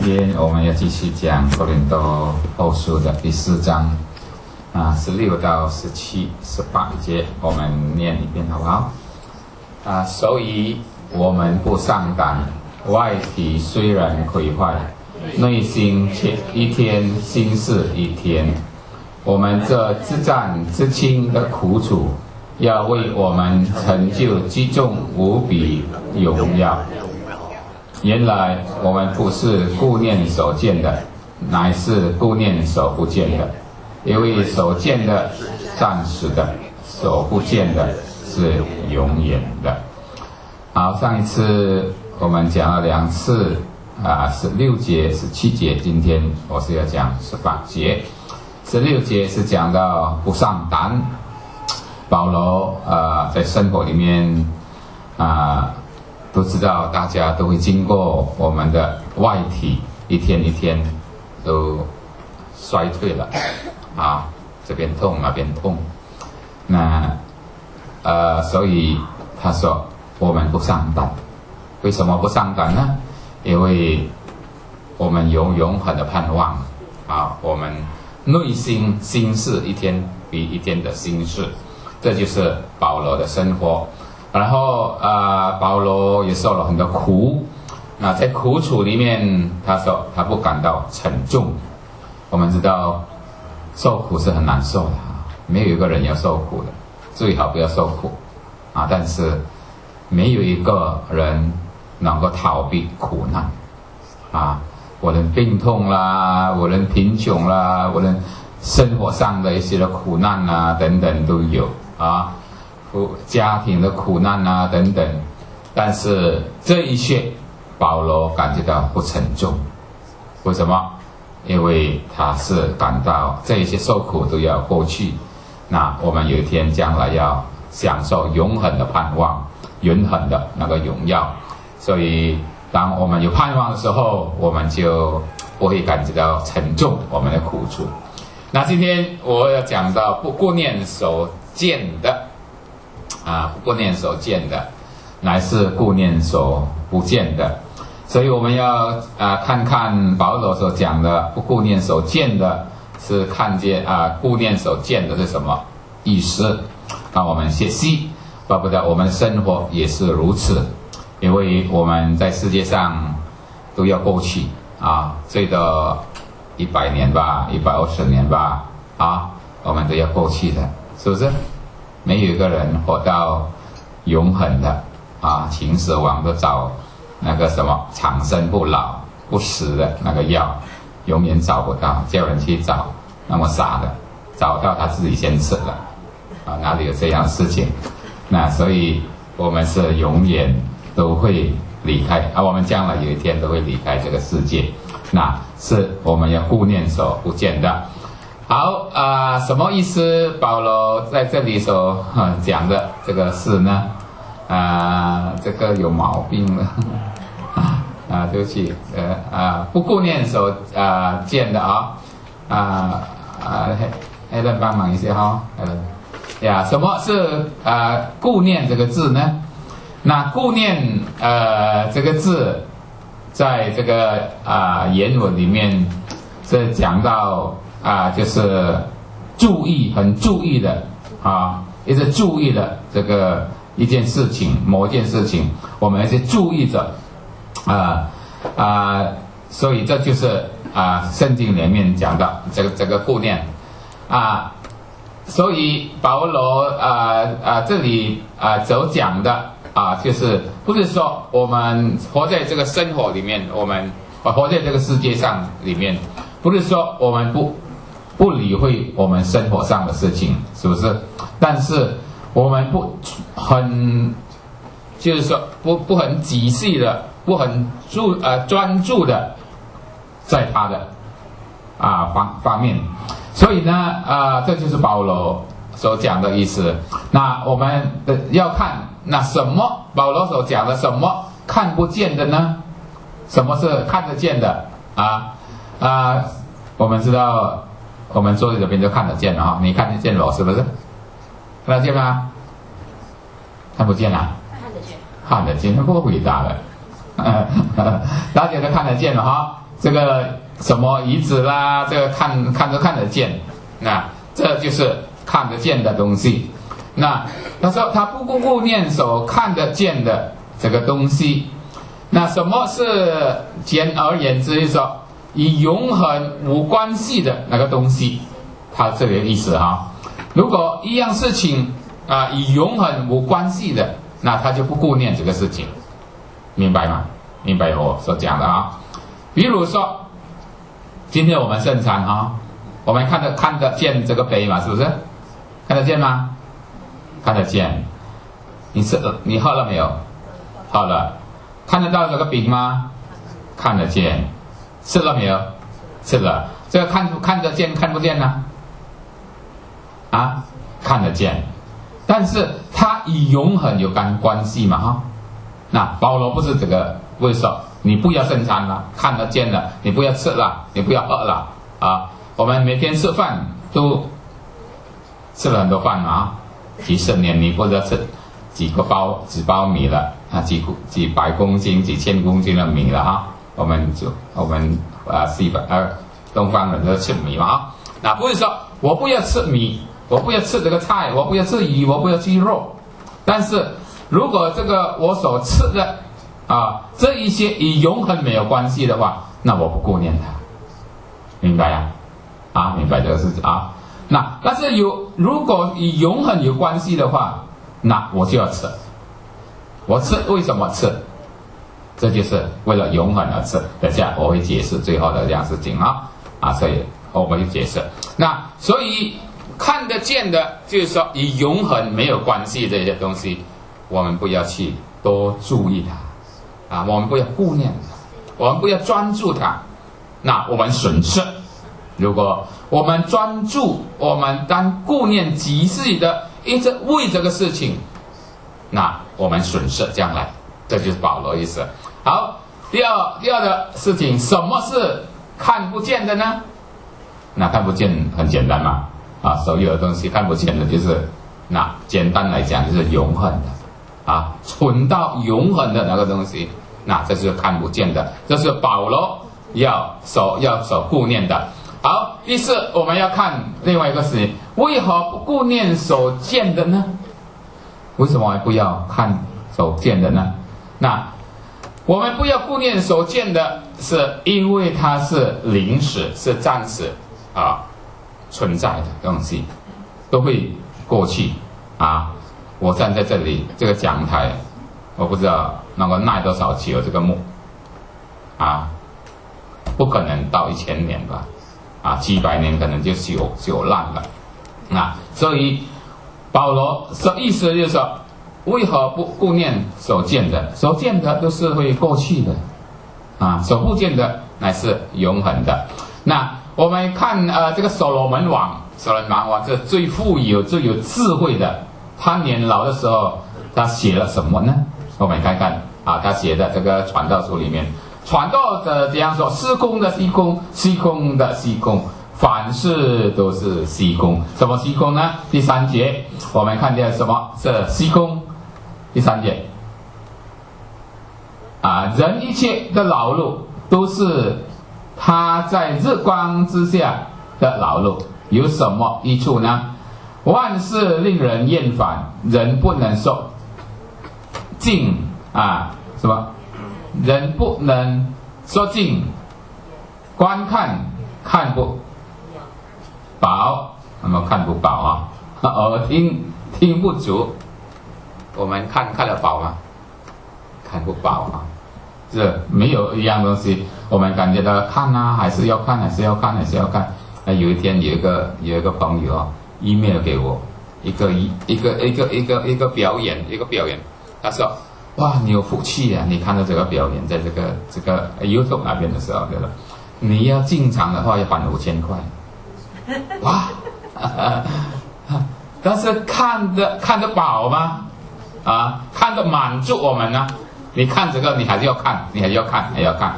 天我们要继续讲哥林多后书的第4章16到17、18节，我们念一遍好不好？所以我们不上胆，外体虽然毁坏，内心却一天心事一天。我们这自战自轻的苦楚，要为我们成就极重无比荣耀。原来我们不是顾念所见的，乃是顾念所不见的。因为所见的暂时的，所不见的是永远的。好，上一次我们讲了2次16节、17节，今天我是要讲18节。16节是讲到不上胆。保罗在生活里面都知道，大家都会经过我们的外体一天一天都衰退了这边痛那边痛，所以他说我们不上胆。为什么不上胆呢？因为我们有永恒的盼望我们内心心事一天比一天的心事，这就是保罗的生活。然后保罗也受了很多苦，在苦楚里面，他说他不感到沉重。我们知道受苦是很难受的没有一个人要受苦的，最好不要受苦但是没有一个人能够逃避苦难无论病痛啦，无论贫穷啦，无论生活上的一些的苦难等等都有家庭的苦难等等。但是这一切保罗感觉到不沉重。为什么？因为他是感到这一些受苦都要过去，我们有一天将来要享受永恒的盼望，永恒的那个荣耀。所以当我们有盼望的时候，我们就不会感觉到沉重我们的苦楚。今天我要讲到不顾念所见的不顾念所见的，乃是顾念所不见的。所以我们要看看保罗所讲的不顾念所见的，是看见顾念所见的是什么意思。我们学习，巴不得我们生活也是如此。因为我们在世界上都要过去最多100年吧，120年吧我们都要过去的，是不是？没有一个人活到永恒的秦始皇都找那个什么长生不老不死的那个药，永远找不到，叫人去找，那么傻的，找到他自己先死了哪里有这样的事情？所以我们是永远都会离开我们将来有一天都会离开这个世界，是我们要顾念所不见的。好什么意思？保罗在这里所讲的这个事呢这个有毛病了对不起不顾念所见的Helen 帮忙一下Helen什么是顾念这个字呢？顾念这个字在这个原文里面是讲到就是注意，很注意的一直注意的这个一件事情，某件事情我们要去注意着所以这就是圣经里面讲的这个顾念所以保罗这里所讲的就是不是说我们活在这个生活里面，我们活在这个世界上里面，不是说我们不理会我们生活上的事情，是不是？但是我们就是说不很仔细的，不很专注的在他的方面。所以呢这就是保罗所讲的意思。我们要看什么保罗所讲的什么看不见的呢？什么是看得见的我们知道我们坐在这边就看得见了你看得见我是不是？看得见吗？看不见看得见，不回答了大家都看得见了这个什么椅子啦，这个看得见，那这就是看得见的东西。那他说他不顾念所看得见的这个东西。那什么是简而言之，就是说与永恒无关系的那个东西，他这个意思哈。如果一样事情与永恒无关系的，那他就不顾念这个事情，明白吗？明白我所讲的啊。比如说今天我们圣餐啊，我们看得见这个杯嘛，是不是？看得见吗？看得见。你喝了没有？喝了。看得到这个饼吗？看得见。吃了没有？吃了。这个看得见看不见呢？啊，看得见。但是它与永恒有关系嘛哈。那保罗不是这个，不是说你不要圣餐了，看得见了，你不要吃了，你不要喝了啊。我们每天吃饭都吃了很多饭嘛，几十年你不知道吃几包米了啊，几百公斤、几千公斤的米了哈。我们东方人都吃米嘛啊。那不是说我不要吃米，我不要吃这个菜，我不要吃鱼，我不要吃肉。但是如果这个我所吃的这一些与永恒没有关系的话，那我不顾念它，明白呀？明白这个事情啊。那但是如果与永恒有关系的话，那我就要吃。我吃为什么吃？这就是为了永恒而吃。等下我会解释最后的这样事情所以我们就解释。那所以看得见的，就是说与永恒没有关系这些东西，我们不要去多注意它我们不要顾念它，我们不要专注它，那我们损失。如果我们专注，我们单顾念即时的一直为这个事情，那我们损失将来。这就是保罗意思。好，第二的事情，什么是看不见的呢？那看不见很简单嘛所有的东西看不见的，就是那简单来讲就是永恒的存到永恒的那个东西，那这是看不见的，这是保罗要所顾念的。好，第四我们要看另外一个事情，为何不顾念所见的呢？为什么不要看所见的呢？那我们不要顾念所见的，是因为它是临时，是暂时存在的东西，都会过去我站在这里这个讲台，我不知道能够耐多少久，这个木不可能到1000年吧几百年可能就朽烂了所以保罗的意思就是说，为何不顾念所见的？所见的都是会过去的所不见的乃是永恒的。那我们看这个所罗门王是最富有最有智慧的，他年老的时候他写了什么呢？我们看看他写的这个传道书里面，传道者这样说：虚空的虚空，虚空的虚空，凡事都是虚空。什么虚空呢？第3节我们看见什么是虚空？第3节人一切的劳碌都是他在日光之下的劳碌，有什么益处呢？万事令人厌烦，人不能受尽什么？人不能说尽，观看不饱，那么看不饱耳听不足。我们看得饱吗？看不饱这没有一样东西，我们感觉到看还是要看，还是要看，还是要看。有一天有一个朋友email 给我一个表演，他说：哇，你有福气你看到这个表演在这个 YouTube 那边的时候，对了，你要进场的话要还5000块。哇，但是看得饱吗？看得满足我们呢？你看这个，你还是要看，还要看。